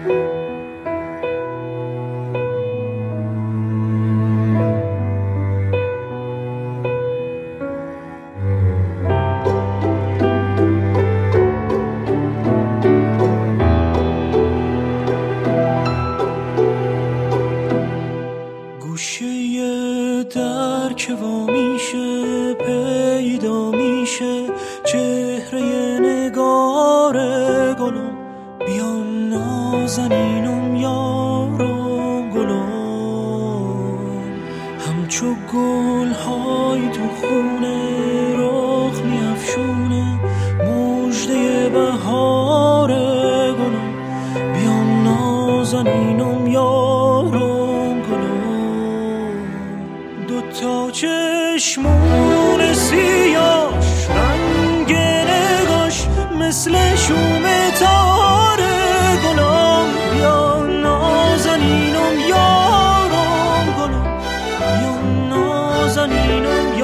که وا میشه پیدا میشه چهره نگار گلم، بیان نازنینم یارم گلم، همچو گل های تو خونه رخ میافشونه مژده بهار گلم، بیان نازنینم یارم گلم، دوتا چشمون سیاش رنگ نگاش مثل شوم تاره گلم، بیان نازنینم یارم گلم، بیان نازنینم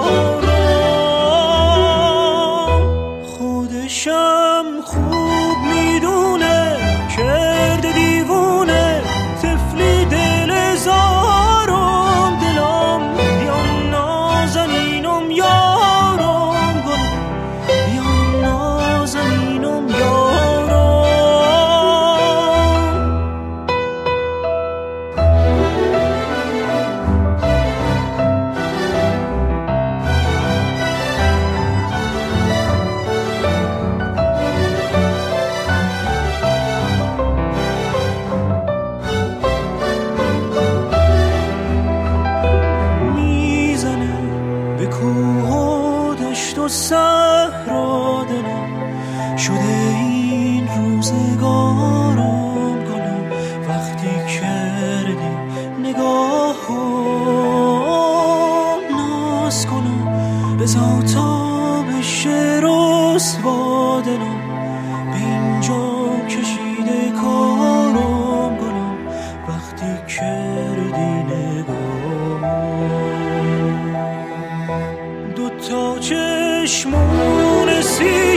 یارم، خودشم خوب میدونه کرده دیوونه طفلی دل زارم دلم، بیان نازنینم یارم گلم، بیان نازنینم یارم. میزنه به کوه و دشت و صحرا دلم، شده این روزگارم گلم، وقتی کردی نگاهم ناز کنم بزا تا بشه رسوا دلم، به اینجا کشیده کارم گلم، وقتی کردی نگاهم دوتا چشمون سی